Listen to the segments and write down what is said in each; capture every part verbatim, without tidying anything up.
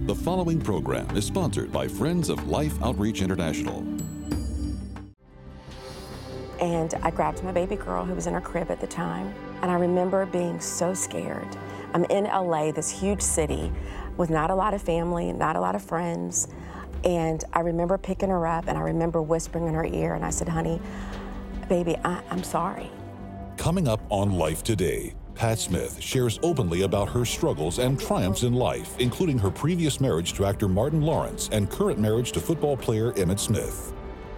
The following program is sponsored by Friends of Life Outreach International. And I grabbed my baby girl who was in her crib at the time. And I remember being so scared. I'm in L A, this huge city with not a lot of family, not a lot of friends. And I remember picking her up and I remember whispering in her ear and I said, honey, baby, I- I'm sorry. Coming up on Life Today, Pat Smith shares openly about her struggles and triumphs in life, including her previous marriage to actor Martin Lawrence and current marriage to football player Emmitt Smith.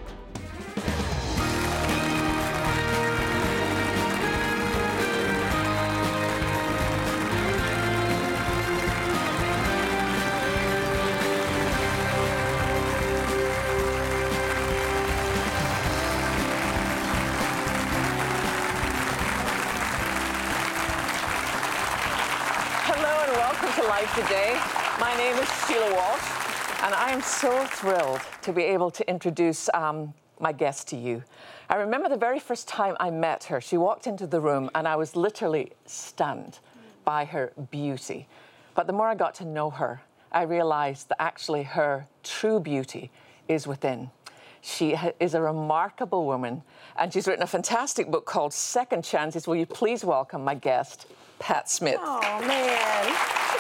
Today. My name is Sheila Walsh, and I am so thrilled to be able to introduce um, my guest to you. I remember the very first time I met her. She walked into the room, and I was literally stunned by her beauty. But the more I got to know her, I realized that actually her true beauty is within. She ha- is a remarkable woman, and she's written a fantastic book called Second Chances. Will you please welcome my guest, Pat Smith? Oh, man.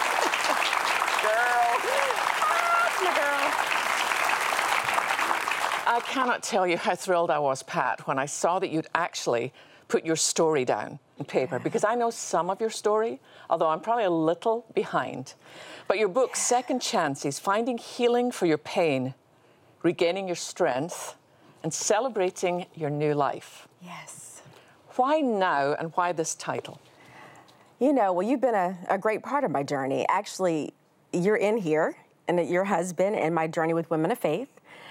I cannot tell you how thrilled I was, Pat, when I saw that you'd actually put your story down in paper, because I know some of your story, although I'm probably a little behind. But your book, Second Chances, Finding Healing for Your Pain, Regaining Your Strength, and Celebrating Your New Life. Yes. Why now and why this title? You know, well, you've been a, a great part of my journey. Actually, you're in here, and your husband, and my journey with Women of Faith.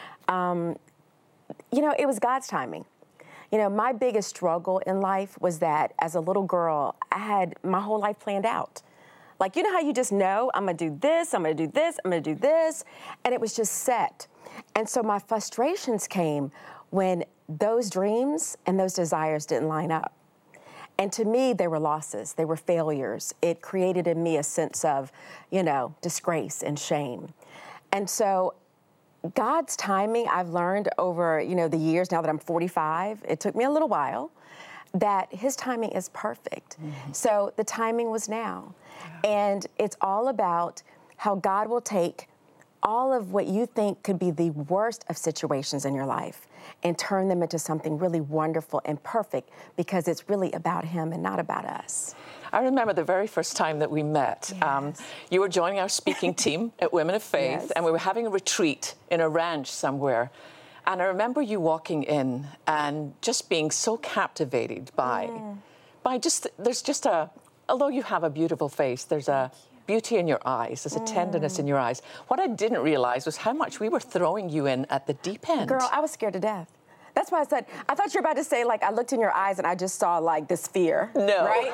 Um, you know, it was God's timing. You know, my biggest struggle in life was that as a little girl, I had my whole life planned out. Like, you know how you just know, I'm gonna do this, I'm gonna do this, I'm gonna do this, and it was just set. And so my frustrations came when those dreams and those desires didn't line up. And to me, they were losses, they were failures. It created in me a sense of, you know, disgrace and shame. And so God's timing, I've learned over, you know, the years now that I'm forty-five, it took me a little while, that his timing is perfect. Mm-hmm. So the timing was now. Yeah. And it's all about how God will take all of what you think could be the worst of situations in your life and turn them into something really wonderful and perfect, because it's really about him and not about us. I remember the very first time that we met. Yes. Um, you were joining our speaking team at Women of Faith, yes. and we were having a retreat in a ranch somewhere. And I remember you walking in and just being so captivated by, mm. by just, there's just a, although you have a beautiful face, there's a beauty in your eyes, there's a mm. tenderness in your eyes. What I didn't realize was how much we were throwing you in at the deep end. Girl, I was scared to death. That's why I said, I thought you were about to say, like, I looked in your eyes and I just saw, like, this fear. No. Right?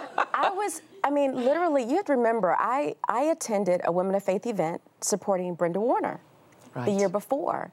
I was, I mean, literally, you have to remember, I, I attended a Women of Faith event supporting Brenda Warner right. the year before.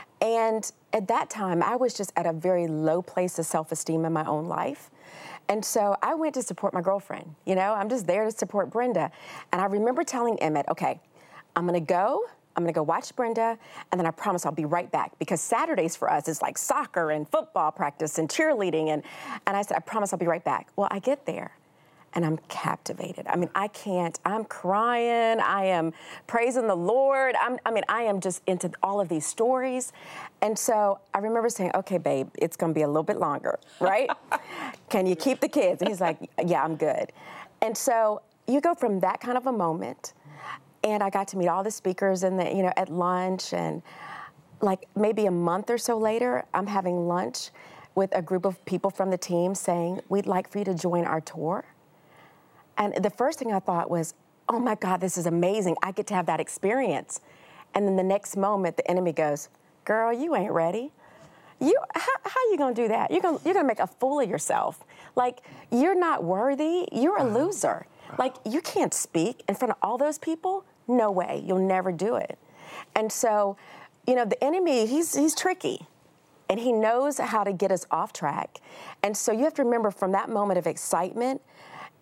And at that time, I was just at a very low place of self-esteem in my own life. And so I went to support my girlfriend. You know, I'm just there to support Brenda. And I remember telling Emmitt, okay, I'm going to go. I'm gonna go watch Brenda, and then I promise I'll be right back, because Saturdays for us is like soccer and football practice and cheerleading, and, and I said, I promise I'll be right back. Well, I get there, and I'm captivated. I mean, I can't, I'm crying, I am praising the Lord, I'm, I mean, I am just into all of these stories. And so I remember saying, okay, babe, it's gonna be a little bit longer, right? Can you keep the kids? And he's like, yeah, I'm good. And so you go from that kind of a moment, and I got to meet all the speakers in the, you know, at lunch, and like maybe a month or so later, I'm having lunch with a group of people from the team saying, we'd like for you to join our tour. And the first thing I thought was, oh my God, this is amazing. I get to have that experience. And then the next moment, the enemy goes, girl, you ain't ready. You, how, how you gonna do that? You're gonna, you're gonna make a fool of yourself. Like, you're not worthy, you're a loser. Like, you can't speak in front of all those people. No way, you'll never do it. And so, you know, the enemy, he's he's tricky, and he knows how to get us off track. And so you have to remember, from that moment of excitement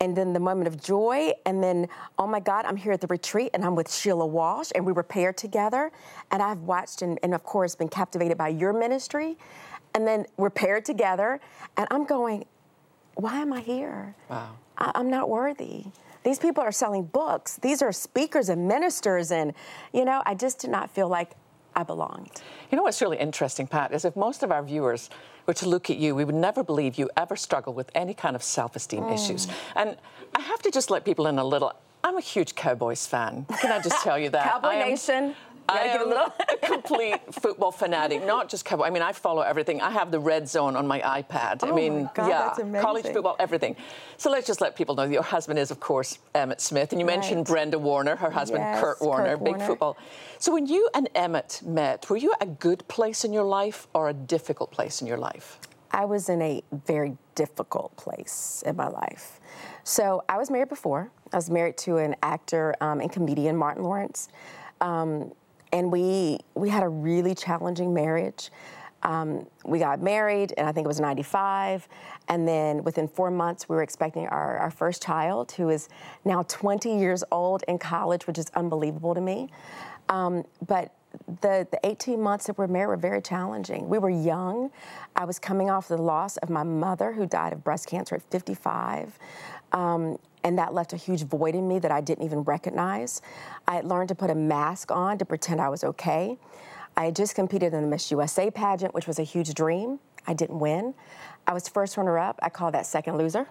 and then the moment of joy, and then, oh my God, I'm here at the retreat, and I'm with Sheila Walsh, and we were paired together, and I've watched and, and of course, been captivated by your ministry, and then we're paired together, and I'm going, why am I here? Wow. I, I'm not worthy. These people are selling books. These are speakers and ministers, and, you know, I just did not feel like I belonged. You know what's really interesting, Pat, is if most of our viewers were to look at you, we would never believe you ever struggle with any kind of self-esteem mm. issues. And I have to just let people in a little. I'm a huge Cowboys fan. Can I just tell you that? Cowboy I am, Nation. I am a, little... a complete football fanatic, not just Cowboy. I mean, I follow everything. I have the Red Zone on my iPad. Oh I mean, my God, yeah, that's amazing. College football, everything. So let's just let people know that your husband is, of course, Emmett Smith. And you right. mentioned Brenda Warner, her husband, yes, Kurt Warner, Kurt big Warner. football. So when you and Emmett met, were you at a good place in your life or a difficult place in your life? I was in a very difficult place in my life. So I was married before. I was married to an actor um, and comedian, Martin Lawrence. Um, and we we had a really challenging marriage. Um, we got married, and I think it was ninety-five. And then within four months, we were expecting our, our first child, who is now twenty years old in college, which is unbelievable to me. Um, but the, the eighteen months that we were married were very challenging. We were young. I was coming off the loss of my mother, who died of breast cancer at fifty-five. Um, and that left a huge void in me that I didn't even recognize. I had learned to put a mask on to pretend I was okay. I had just competed in the Miss U S A pageant, which was a huge dream. I didn't win. I was first runner-up. I call that second loser.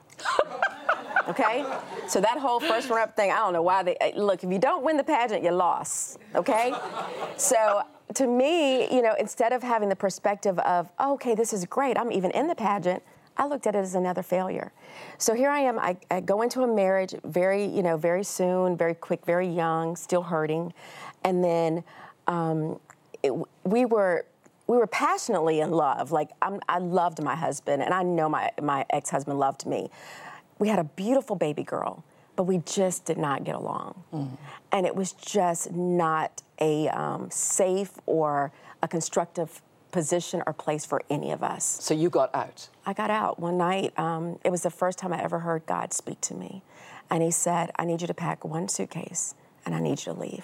Okay? So that whole first runner-up thing, I don't know why they, look, if you don't win the pageant, you lost, okay? So to me, you know, instead of having the perspective of, oh, okay, this is great, I'm even in the pageant, I looked at it as another failure. So here I am, I, I go into a marriage very, you know, very soon, very quick, very young, still hurting. And then um, it, we were we were passionately in love. Like, I'm, I loved my husband, and I know my, my ex-husband loved me. We had a beautiful baby girl, but we just did not get along. Mm. And it was just not a um, safe or a constructive position or place for any of us. So you got out? I got out one night. Um, it was the first time I ever heard God speak to me. And he said, I need you to pack one suitcase, and I need you to leave.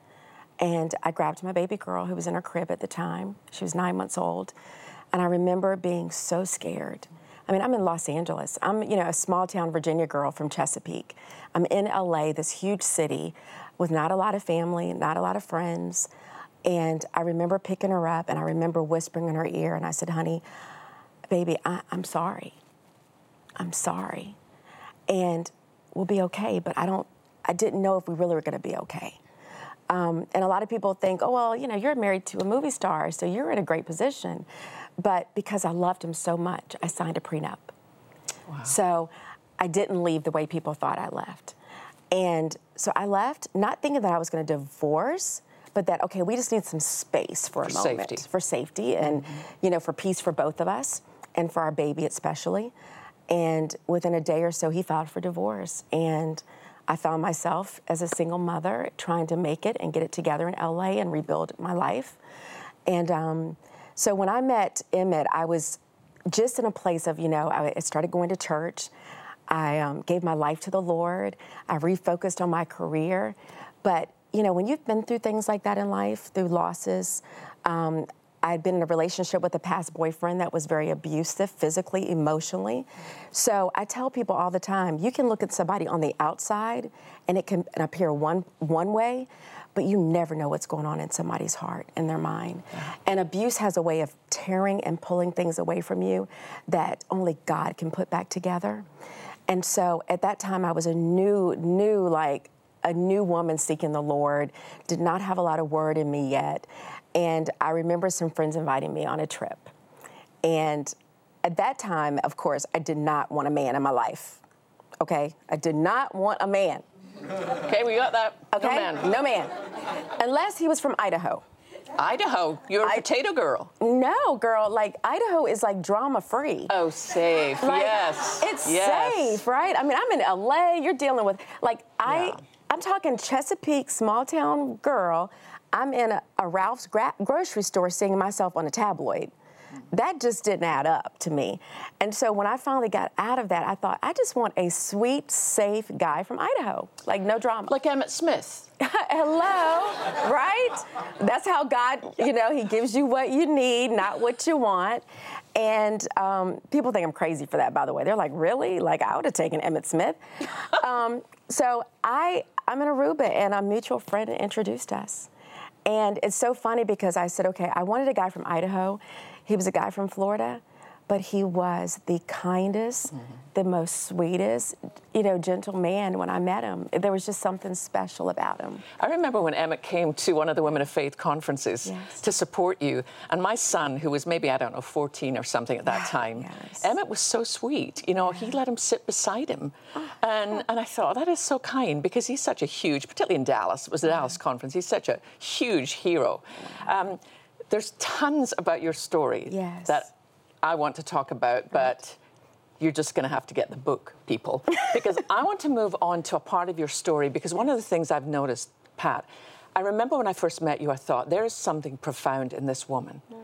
And I grabbed my baby girl, who was in her crib at the time. She was nine months old. And I remember being so scared. I mean, I'm in Los Angeles. I'm, you know, a small town Virginia girl from Chesapeake. I'm in L A, this huge city with not a lot of family, not a lot of friends. And I remember picking her up, and I remember whispering in her ear, and I said, honey, baby, I, I'm sorry. I'm sorry. And we'll be okay, but I don't, I didn't know if we really were gonna be okay. Um, and a lot of people think, oh, well, you know, you're married to a movie star, so you're in a great position. But because I loved him so much, I signed a prenup. Wow. So I didn't leave the way people thought I left. And so I left, not thinking that I was gonna divorce, but that, okay, we just need some space for a for moment. Safety. For safety and, mm-hmm. you know, for peace for both of us and for our baby especially. And within a day or so, he filed for divorce. And I found myself as a single mother trying to make it and get it together in L A and rebuild my life. And um, so when I met Emmett, I was just in a place of, you know, I started going to church. I um, gave my life to the Lord. I refocused on my career. But you know, when you've been through things like that in life, through losses, um, I had been in a relationship with a past boyfriend that was very abusive, physically, emotionally. So I tell people all the time, you can look at somebody on the outside and it can appear one, one way, but you never know what's going on in somebody's heart and their mind. Yeah. And abuse has a way of tearing and pulling things away from you that only God can put back together. And so at that time, I was a new, new, like, a new woman seeking the Lord, did not have a lot of word in me yet. And I remember some friends inviting me on a trip. And at that time, of course, I did not want a man in my life, okay? I did not want a man. Okay, we got that. Okay? No man. No man. Unless he was from Idaho. Idaho? You're a I, potato girl. No, girl, like, Idaho is like drama-free. Oh, safe, like, yes. It's yes. safe, right? I mean, I'm in L A, you're dealing with, like, I... Yeah. I'm talking Chesapeake, small town girl. I'm in a, a Ralph's gra- grocery store seeing myself on a tabloid. that just didn't add up to me. And so when I finally got out of that, I thought, I just want a sweet, safe guy from Idaho. Like, no drama. Like Emmitt Smith. Hello, right? That's how God, you know, he gives you what you need, not what you want. And um, people think I'm crazy for that, by the way. They're like, really? Like, I would have taken Emmitt Smith. um, so I, I'm in Aruba, and a mutual friend introduced us. And it's so funny because I said, okay, I wanted a guy from Idaho. He was a guy from Florida, but he was the kindest, mm-hmm. the most sweetest, you know, gentle man when I met him. There was just something special about him. I remember when Emmitt came to one of the Women of Faith conferences yes. to support you, and my son, who was maybe, I don't know, fourteen or something at that time, yes. Emmitt was so sweet. You know, yeah. he let him sit beside him. Oh. And, and I thought, that is so kind, because he's such a huge, particularly in Dallas, it was the yeah. Dallas conference, he's such a huge hero. Um, there's tons about your story yes. that I want to talk about, but you're just going to have to get the book, people, because I want to move on to a part of your story, because one of the things I've noticed, Pat, I remember when I first met you, I thought, there is something profound in this woman mm.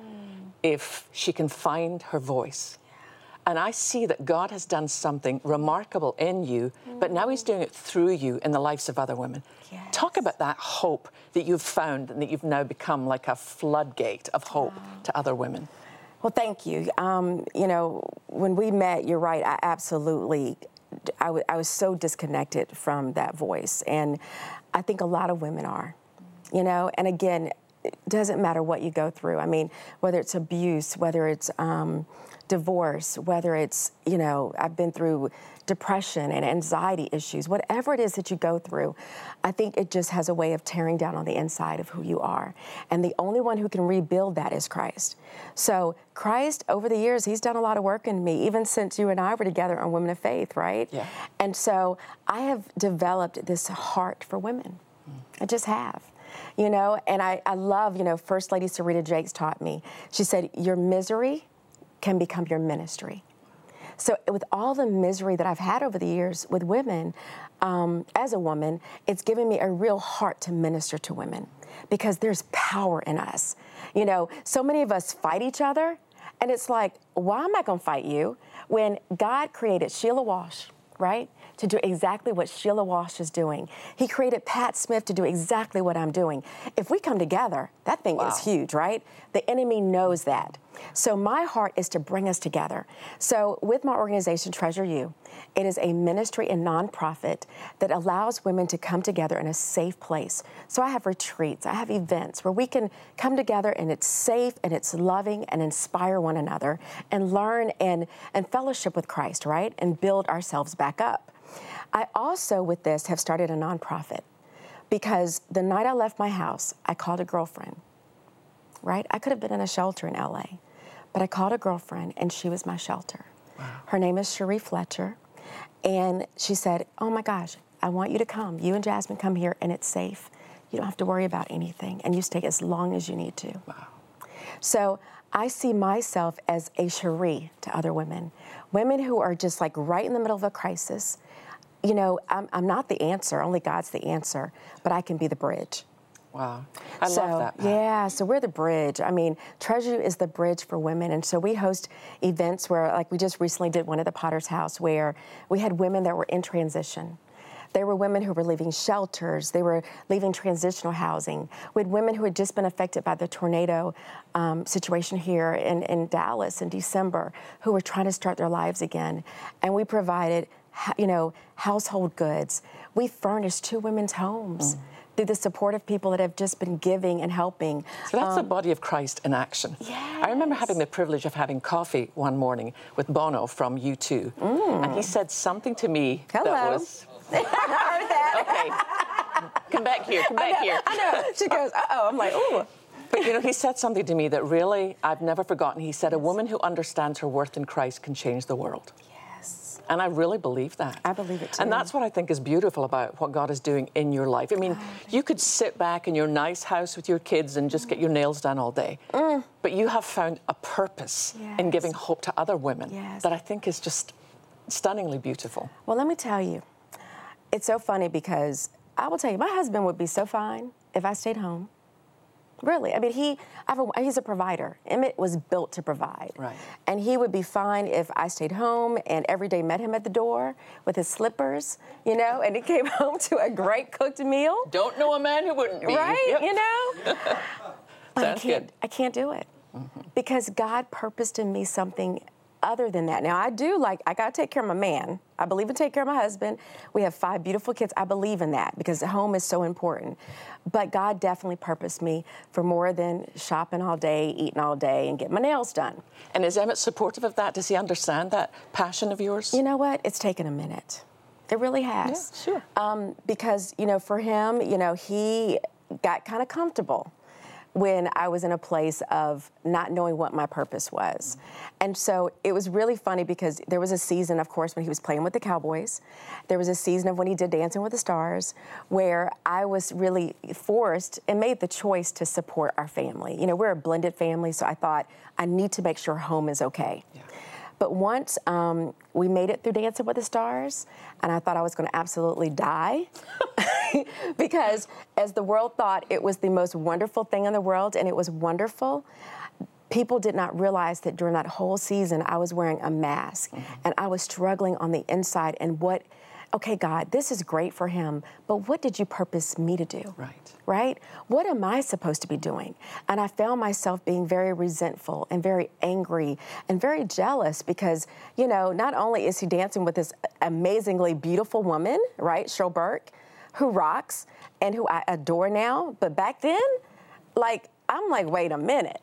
if she can find her voice. And I see that God has done something remarkable in you, mm. but now he's doing it through you in the lives of other women. Yes. Talk about that hope that you've found and that you've now become like a floodgate of hope wow. to other women. Well, thank you. Um, you know, when we met, you're right, I absolutely, I, w- I was so disconnected from that voice. And I think a lot of women are, you know, and again, it doesn't matter what you go through. I mean, whether it's abuse, whether it's um, divorce, whether it's, you know, I've been through depression and anxiety issues, whatever it is that you go through, I think it just has a way of tearing down on the inside of who you are. And the only one who can rebuild that is Christ. So Christ, over the years, he's done a lot of work in me, even since you and I were together on Women of Faith, right? Yeah. And so I have developed this heart for women. Mm. I just have. You know, and I, I love, you know, First Lady Sarita Jakes taught me. She said, your misery can become your ministry. So with all the misery that I've had over the years with women, um, as a woman, it's given me a real heart to minister to women, because there's power in us. You know, so many of us fight each other, and it's like, why am I going to fight you when God created Sheila Walsh, right, to do exactly what Sheila Walsh is doing? He created Pat Smith to do exactly what I'm doing. If we come together, that thing wow. is huge, right? The enemy knows that. So my heart is to bring us together. So with my organization, Treasure You, it is a ministry and nonprofit that allows women to come together in a safe place. So I have retreats, I have events where we can come together, and it's safe and it's loving, and inspire one another and learn and, and fellowship with Christ, right? And build ourselves back up. I also, with this, have started a nonprofit, because the night I left my house, I called a girlfriend, right? I could have been in a shelter in L A, but I called a girlfriend, and she was my shelter. Wow. Her name is Cherie Fletcher, and she said, oh my gosh, I want you to come. You and Jasmine come here, and it's safe. You don't have to worry about anything, and you stay as long as you need to. Wow. So I see myself as a Cherie to other women, women who are just like right in the middle of a crisis. You know, I'm, I'm not the answer, only God's the answer, but I can be the bridge. Wow. I so, love that, Pat. Yeah, so we're the bridge. I mean, Treasure You is the bridge for women. And so we host events where, like we just recently did one at the Potter's House, where we had women that were in transition. They were women who were leaving shelters. They were leaving transitional housing. We had women who had just been affected by the tornado um, situation here in, in Dallas in December, who were trying to start their lives again. And we provided, you know, household goods. We furnished two women's homes. Mm. Through the support of people that have just been giving and helping. So that's um, the body of Christ in action. Yes. I remember having the privilege of having coffee one morning with Bono from U two. Mm. And he said something to me Hello. that was... I heard that. Okay. Come back here, come back I know, here. I know. She goes, uh-oh. I'm like, ooh. But, you know, he said something to me that really I've never forgotten. He said, a woman who understands her worth in Christ can change the world. And I really believe that. I believe it too. And that's what I think is beautiful about what God is doing in your life. I mean, oh, you could sit back in your nice house with your kids and just mm. get your nails done all day. Mm. But you have found a purpose yes. in giving hope to other women yes. that I think is just stunningly beautiful. Well, let me tell you, it's so funny because I will tell you, my husband would be so fine if I stayed home. Really. I mean, he, I have a, he's a provider. Emmett was built to provide. Right. And he would be fine if I stayed home and every day met him at the door with his slippers, you know, and he came home to a great cooked meal. Don't know a man who wouldn't be. Right, Yep. you know? But I Sounds can't, good. I can't do it mm-hmm. because God purposed in me something other than that. Now, I do like, I got to take care of my man. I believe in taking care of my husband. We have five beautiful kids. I believe in that because the home is so important. But God definitely purposed me for more than shopping all day, eating all day, and getting my nails done. And is Emmett supportive of that? Does he understand that passion of yours? You know what? It's taken a minute. It really has. Yeah, sure. Um, because, you know, for him, you know, he got kind of comfortable when I was in a place of not knowing what my purpose was. And so it was really funny because there was a season, of course, when he was playing with the Cowboys. There was a season of when he did Dancing with the Stars where I was really forced and made the choice to support our family. You know, we're a blended family, so I thought I need to make sure home is okay. Yeah. But once um, we made it through Dancing with the Stars, and I thought I was going to absolutely die because as the world thought it was the most wonderful thing in the world, and it was wonderful, people did not realize that during that whole season I was wearing a mask, mm-hmm. and I was struggling on the inside. And what, okay, God, this is great for him, but what did you purpose me to do? Right. Right? What am I supposed to be doing? And I found myself being very resentful and very angry and very jealous because, you know, not only is he dancing with this amazingly beautiful woman, right, Cheryl Burke, who rocks and who I adore now, but back then, like, I'm like, wait a minute.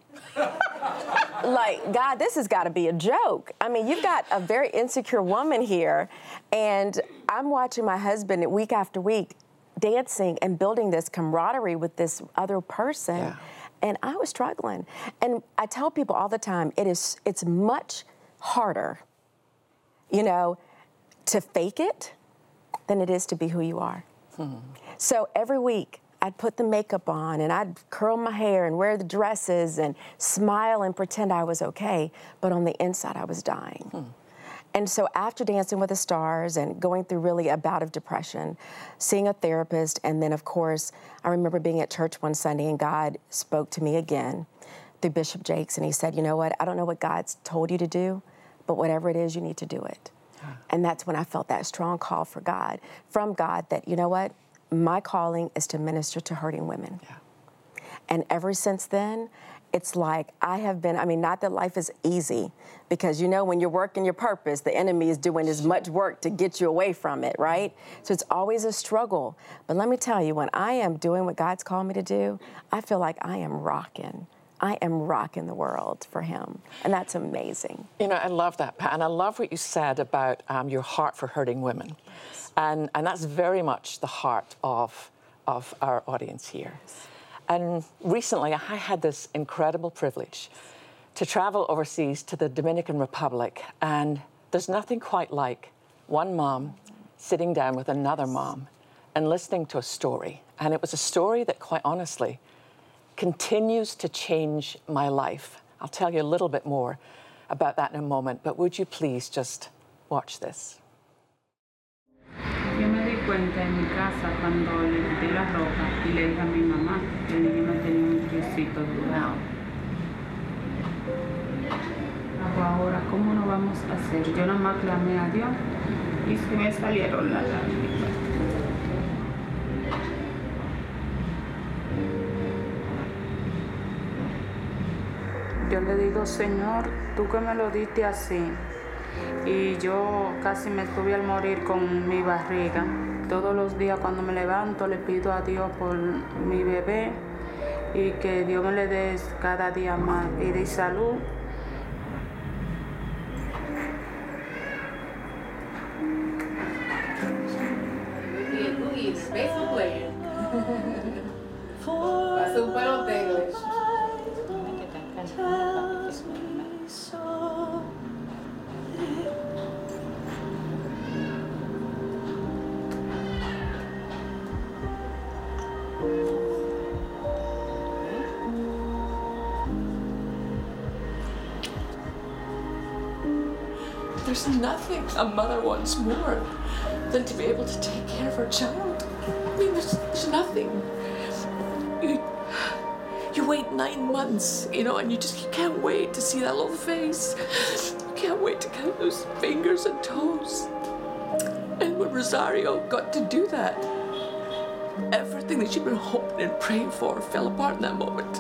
Like, God, this has got to be a joke. I mean, you've got a very insecure woman here, and I'm watching my husband week after week dancing and building this camaraderie with this other person, yeah. and I was struggling. And I tell people all the time, it is, it's much harder, you know, to fake it than it is to be who you are. Hmm. So every week, I'd put the makeup on and I'd curl my hair and wear the dresses and smile and pretend I was okay, but on the inside I was dying. Hmm. And so after Dancing with the Stars and going through really a bout of depression, seeing a therapist, and then of course, I remember being at church one Sunday and God spoke to me again through Bishop Jakes, and he said, you know what, I don't know what God's told you to do, but whatever it is, you need to do it. Huh. And that's when I felt that strong call for God, from God, that, you know what, my calling is to minister to hurting women. Yeah. And ever since then, it's like I have been, I mean, not that life is easy, because you know when you're working your purpose, the enemy is doing as much work to get you away from it, right? So it's always a struggle. But let me tell you, when I am doing what God's called me to do, I feel like I am rocking. I am rocking the world for him. And that's amazing. You know, I love that, Pat. And I love what you said about um, your heart for hurting women. Yes. And, and that's very much the heart of, of our audience here. Yes. And recently, I had this incredible privilege to travel overseas to the Dominican Republic, and there's nothing quite like one mom sitting down with another mom and listening to a story. And it was a story that, quite honestly, continues to change my life. I'll tell you a little bit more about that in a moment, but would you please just watch this? Yo me di cuenta en mi casa cuando le quité la ropa y le dije a mi mamá que el niño no tenía un tricito durado. Ahora, ¿cómo no vamos a hacer? Yo nada más clamé a Dios y se me salieron las lágrimas. Yo le digo, Señor, tú que me lo diste así, y yo casi me estuve al morir con mi barriga. Todos los días cuando me levanto le pido a Dios por mi bebé y que Dios me le dé cada día más vida y salud. There's nothing a mother wants more than to be able to take care of her child. I mean, there's, there's nothing. You, you you wait nine months, you know, and you just you can't wait to see that little face. You can't wait to count those fingers and toes. And when Rosario got to do that, everything that she'd been hoping and praying for fell apart in that moment.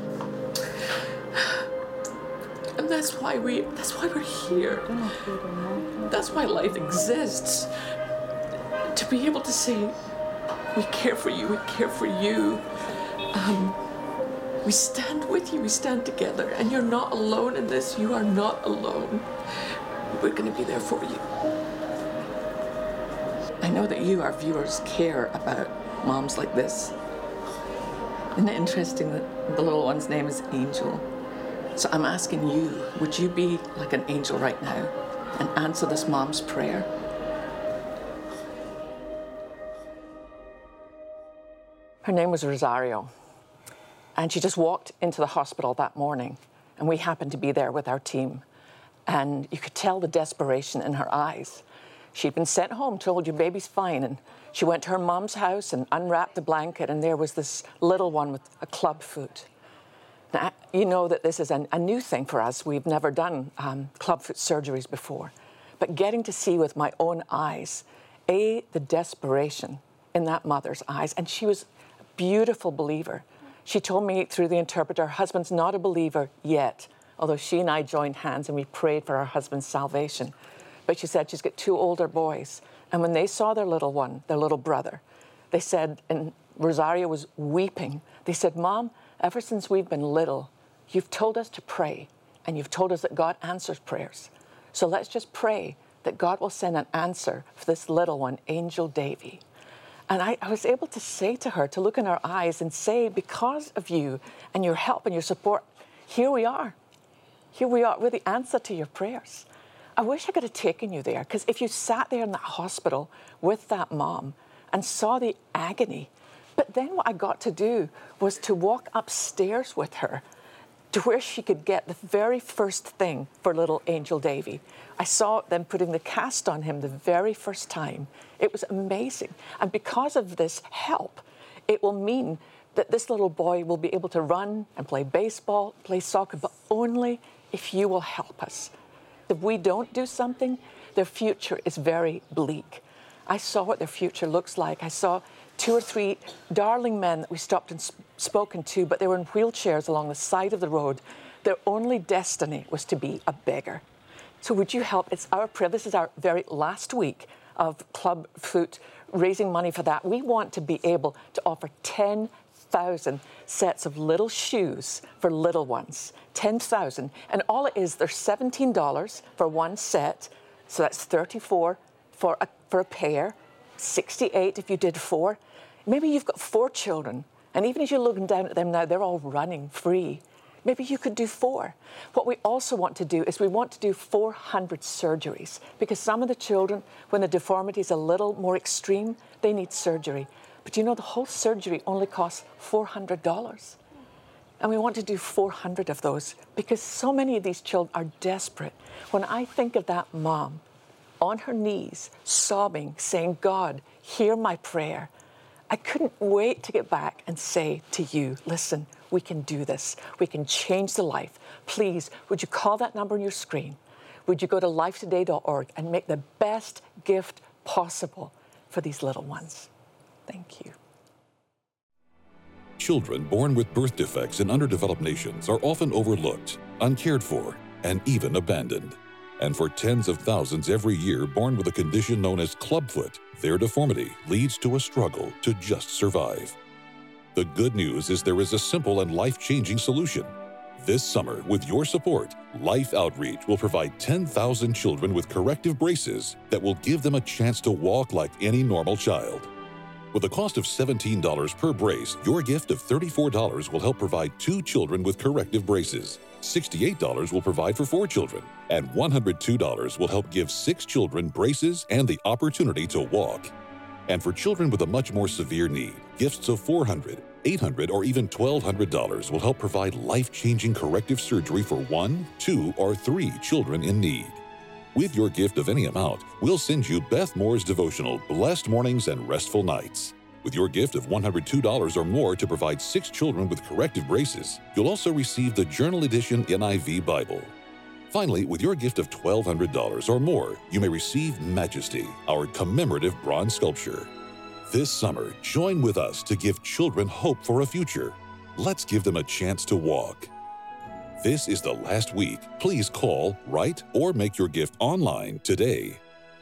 And that's why we, that's why we're here. That's why life exists. To be able to say, we care for you, we care for you. Um, we stand with you, we stand together, and you're not alone in this. You are not alone. We're going to be there for you. I know that you, our viewers, care about moms like this. Isn't it interesting that the little one's name is Angel? So I'm asking you, would you be like an angel right now and answer this mom's prayer? Her name was Rosario, and she just walked into the hospital that morning, and we happened to be there with our team, and you could tell the desperation in her eyes. She'd been sent home, told your baby's fine, and she went to her mom's house and unwrapped the blanket, and there was this little one with a club foot. Now, you know that this is a, a new thing for us. We've never done um, clubfoot surgeries before. But getting to see with my own eyes, A, the desperation in that mother's eyes, and she was a beautiful believer. She told me through the interpreter, her husband's not a believer yet, although she and I joined hands and we prayed for her husband's salvation. But she said she's got two older boys, and when they saw their little one, their little brother, they said, and Rosario was weeping, they said, Mom, ever since we've been little, you've told us to pray, and you've told us that God answers prayers. So let's just pray that God will send an answer for this little one, Angel Davy. And I, I was able to say to her, to look in her eyes and say, because of you and your help and your support, here we are. Here we are. We're the answer to your prayers. I wish I could have taken you there, because if you sat there in that hospital with that mom and saw the agony, but then what I got to do was to walk upstairs with her to where she could get the very first thing for little Angel Davy. I saw them putting the cast on him the very first time. It was amazing. And because of this help, it will mean that this little boy will be able to run and play baseball, play soccer, but only if you will help us. If we don't do something, their future is very bleak. I saw what their future looks like. I saw two or three darling men that we stopped and sp- spoken to, but they were in wheelchairs along the side of the road. Their only destiny was to be a beggar. So would you help? It's our prayer. This is our very last week of Club Foot, raising money for that. We want to be able to offer ten thousand sets of little shoes for little ones. ten thousand. And all it is, they're seventeen dollars for one set. So that's thirty-four dollars for a, for a pair, sixty-eight dollars if you did four. Maybe you've got four children, and even as you're looking down at them now, they're all running free. Maybe you could do four. What we also want to do is we want to do four hundred surgeries, because some of the children, when the deformity is a little more extreme, they need surgery. But you know, the whole surgery only costs four hundred dollars. And we want to do four hundred of those, because so many of these children are desperate. When I think of that mom on her knees, sobbing, saying, God, hear my prayer, I couldn't wait to get back and say to you, listen, we can do this. We can change the life. Please, would you call that number on your screen? Would you go to life today dot org and make the best gift possible for these little ones? Thank you. Children born with birth defects in underdeveloped nations are often overlooked, uncared for, and even abandoned. And for tens of thousands every year born with a condition known as clubfoot, their deformity leads to a struggle to just survive. The good news is there is a simple and life-changing solution. This summer, with your support, Life Outreach will provide ten thousand children with corrective braces that will give them a chance to walk like any normal child. With a cost of seventeen dollars per brace, your gift of thirty-four dollars will help provide two children with corrective braces. sixty-eight dollars will provide for four children, and one hundred two dollars will help give six children braces and the opportunity to walk. And for children with a much more severe need, gifts of four hundred dollars, eight hundred dollars, or even twelve hundred dollars will help provide life-changing corrective surgery for one, two, or three children in need. With your gift of any amount, we'll send you Beth Moore's devotional, Blessed Mornings and Restful Nights. With your gift of one hundred two dollars or more to provide six children with corrective braces, you'll also receive the Journal Edition N I V Bible. Finally, with your gift of twelve hundred dollars or more, you may receive Majesty, our commemorative bronze sculpture. This summer, join with us to give children hope for a future. Let's give them a chance to walk. This is the last week. Please call, write, or make your gift online today.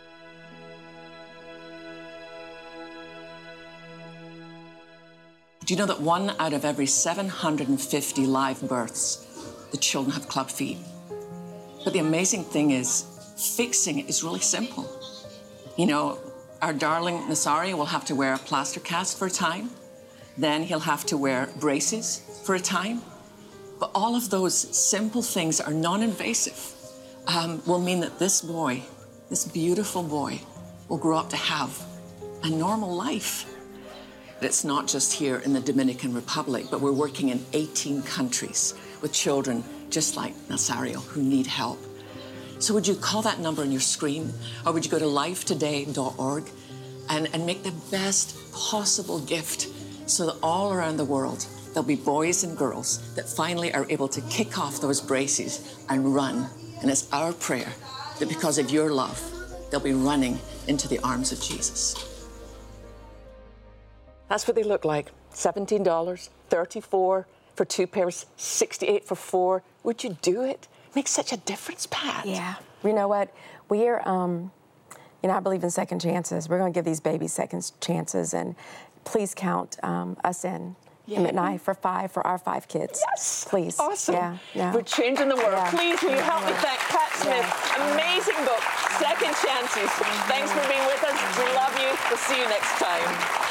Do you know that one out of every seven hundred fifty live births, the children have club feet? But the amazing thing is, fixing it is really simple. You know, our darling Nasario will have to wear a plaster cast for a time. Then he'll have to wear braces for a time. But all of those simple things are non-invasive, um, will mean that this boy, this beautiful boy, will grow up to have a normal life. It's not just here in the Dominican Republic, but we're working in eighteen countries with children just like Nasario who need help. So would you call that number on your screen, or would you go to life today dot org and, and make the best possible gift so that all around the world there'll be boys and girls that finally are able to kick off those braces and run. And it's our prayer that because of your love, they'll be running into the arms of Jesus. That's what they look like. seventeen dollars, thirty-four dollars for two pairs, sixty-eight dollars for four. Would you do it? It makes such a difference, Pat. Yeah. You know what? We're, um, you know, I believe in second chances. We're going to give these babies second chances, and please count um, us in. Yeah. McKnight for five, for our five kids. Yes. Please. Awesome. Yeah, yeah. We're changing the world. Yeah. Please, will you help yeah. me thank Pat Smith? Yeah. Amazing book, Second Chances. Thanks for being with us. We love you. We'll see you next time.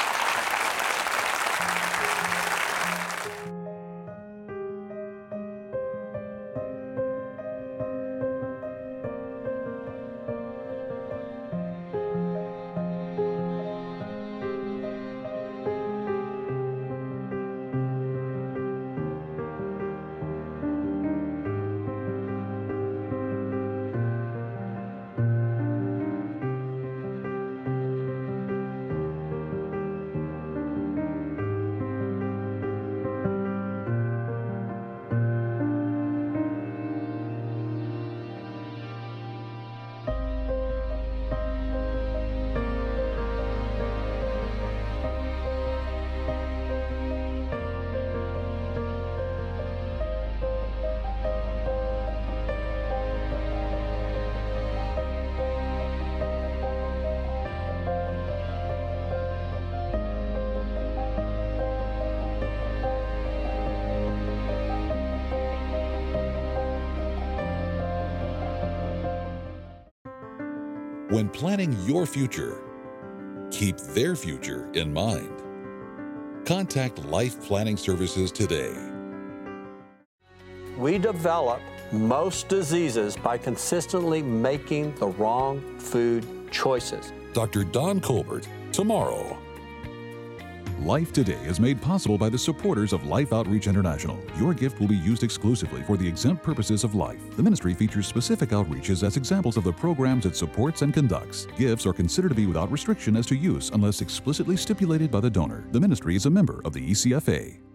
When planning your future, keep their future in mind. Contact Life Planning Services today. We develop most diseases by consistently making the wrong food choices. Doctor Don Colbert, tomorrow. Life Today is made possible by the supporters of Life Outreach International. Your gift will be used exclusively for the exempt purposes of life. The ministry features specific outreaches as examples of the programs it supports and conducts. Gifts are considered to be without restriction as to use unless explicitly stipulated by the donor. The ministry is a member of the E C F A.